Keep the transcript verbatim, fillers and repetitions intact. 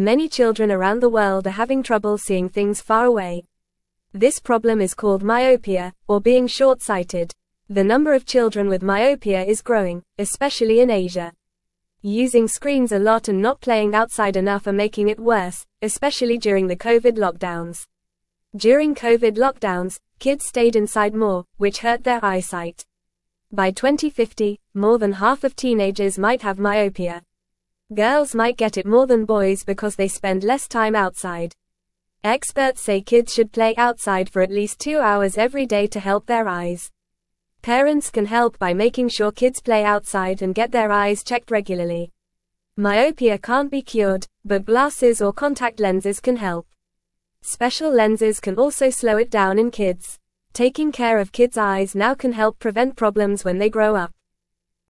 Many children around the world are having trouble seeing things far away. This problem is called myopia, or being short-sighted. The number of children with myopia is growing, especially in Asia. Using screens a lot and not playing outside enough are making it worse, especially during the COVID lockdowns. During COVID lockdowns, kids stayed inside more, which hurt their eyesight. By twenty fifty, more than half of teenagers might have myopia. Girls might get it more than boys because they spend less time outside. Experts say kids should play outside for at least two hours every day to help their eyes. Parents can help by making sure kids play outside and get their eyes checked regularly. Myopia can't be cured, but glasses or contact lenses can help. Special lenses can also slow it down in kids. Taking care of kids' eyes now can help prevent problems when they grow up.